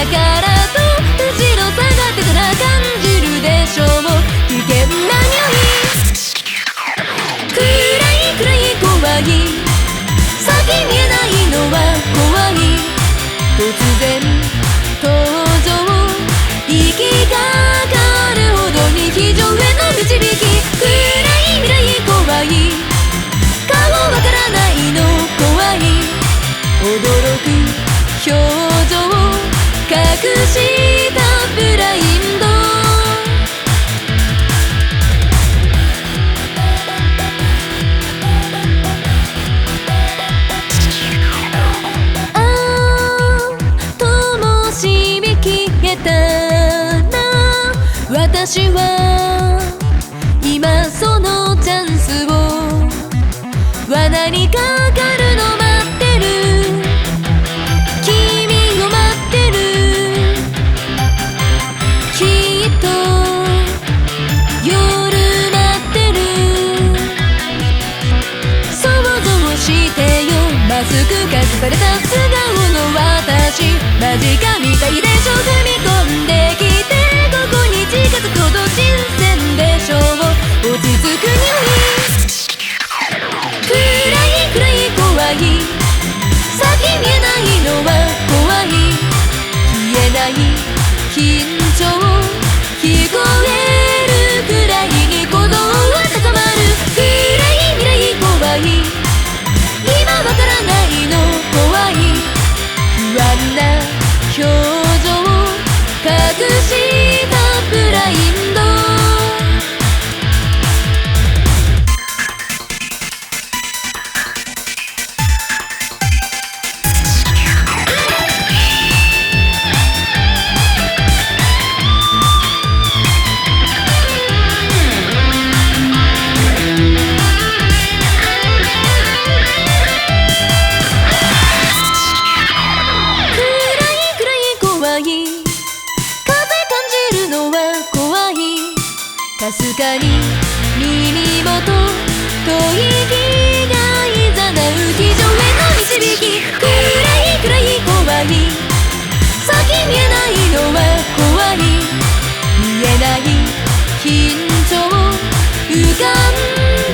からと後ろ下がってたら感じるでしょう。危険な匂い、暗い暗い怖い、先見えないのは怖い。突然登場、行きかかるほどに非常への導き。暗い未来怖い、顔わからないの怖い。驚く表情、隠したブラインド。ああ、灯火消えたら私は今そのチャンスを罠にかかるの待ってる、君を待ってる。きっと夜待ってる。想像してよ、マスク隠された素顔の私、間近みたいでしょ。踏み込んできてここに近づくほど新鮮でしょう。落ち着く匂い、暗い暗い怖い、先見えないのは怖い。消えない緊張、聞こえるくらいに鼓動は高まる。暗い未来怖い、今わからないの怖い。不安な表情、隠したブラインド。かすかに耳元、吐息がいざなう非常への導き。暗い暗い怖い、先見えないのは怖い。見えない緊張、浮かん